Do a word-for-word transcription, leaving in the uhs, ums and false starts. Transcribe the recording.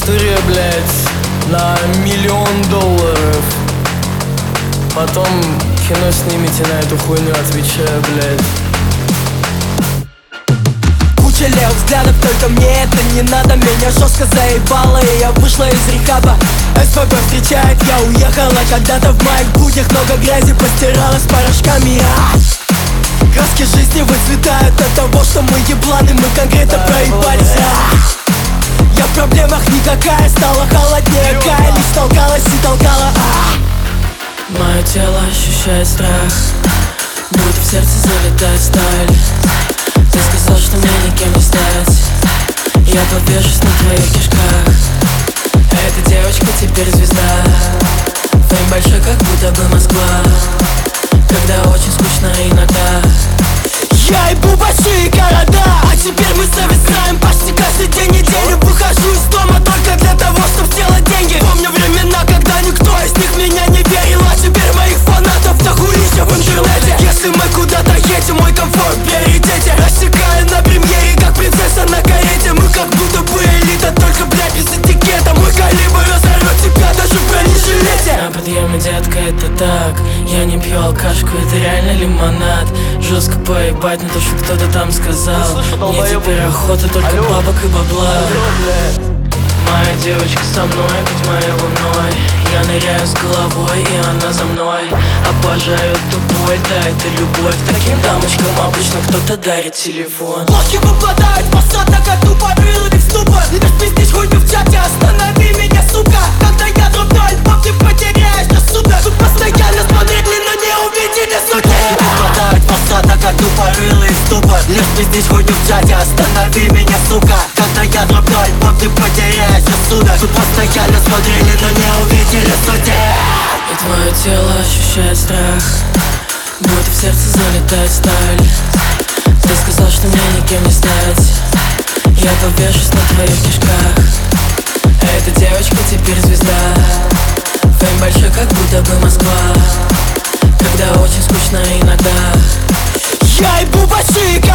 Студия, блядь, на миллион долларов. Потом кино снимите на эту хуйню, отвечаю, блядь. Куча левых взглядов, только мне это не надо. Меня жестко заебало, и я вышла из рехаба. СПБ встречает, я уехала когда-то. В моих буднях много грязи постирала с порошками. а Краски жизни выцветают от того, что мы ебланы. Мы конкретно проебались. а Я в проблемах никакая, стала холоднее. Кая лишь толкалась и толкала. а Мое тело ощущает страх, будто в сердце залетает сталь. Ты сказал, что мне никем не стать. Я подвешусь на твоих кишках. Эта девочка теперь звезда. Фейм большой, как будто бы Москва. Когда очень скучно иногда. Я ебу большие города, а теперь мы зависаем почти каждый день недели. Выхожу из дома только для того, чтобы сделать деньги. Помню времена, когда никто из них меня не верил, а теперь моих фанатов дохуища в интернете. Если мы куда-то едем, мой комфорт в приоритете. Рассекая на премьере, как принцесса на карете. Мы как будто бы элита, только, блядь, без этикета. Мой калибр разорвет тебя даже в бронежилете. На подъеме, детка, это так. Я не пью алкашку, это реально лимонад. Жестко поебать на то, что кто-то там сказал. Мне теперь охота только Алло. бабок и бабла. Алло, моя девочка со мной, будь моей луной. Я ныряю с головой, и она за мной. Обожаю тупой, да, это любовь. Таким дамочкам обычно кто-то дарит телефон. Лохи выпадают, посадок, а тупо рылый в ступор. Лишь пиздишь хуйню в чате, останови меня, сука. Когда я дроблю альбом, ты потеряешь на суда. Тут постоянно смотрели, но не увидели сути. Лохи выпадают, посадок, а тупо рылый в ступор. Лишь пиздишь хуйню в чате, останови меня, сука. Когда я дроблю альбом, ты потеряешь рассудок. Тут постоянно смотрели, но не увидели сути. И твое тело ощущает страх, будто в сердце залетает сталь. Ты сказал, что мне никем не стать. Я повешусь на твоих кишках. Эта девочка теперь звезда. Фейм большой, как будто бы Москва. Когда очень скучно иногда. Я ебу большие